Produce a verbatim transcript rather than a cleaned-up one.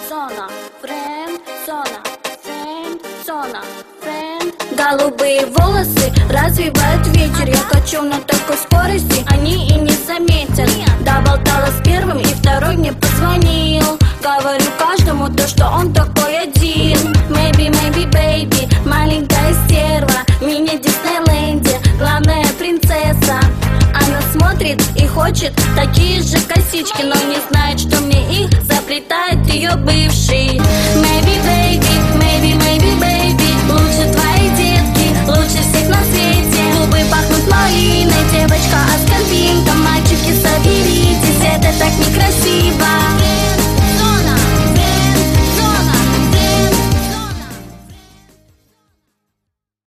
зона, френд, зона, френд, зона, френд. Голубые волосы развивают ветер. Я качу на такой скорости, они и не заметят. Доболтала с первым, и второй мне позвонил. Говорю каждому то, что он такой один. Maybe, maybe, baby, маленькая стерва, мини Диснейленде, главная принцесса. Она смотрит и хочет такие же косички, но не знает, что мне их заплетает ее бывший. Maybe, baby, maybe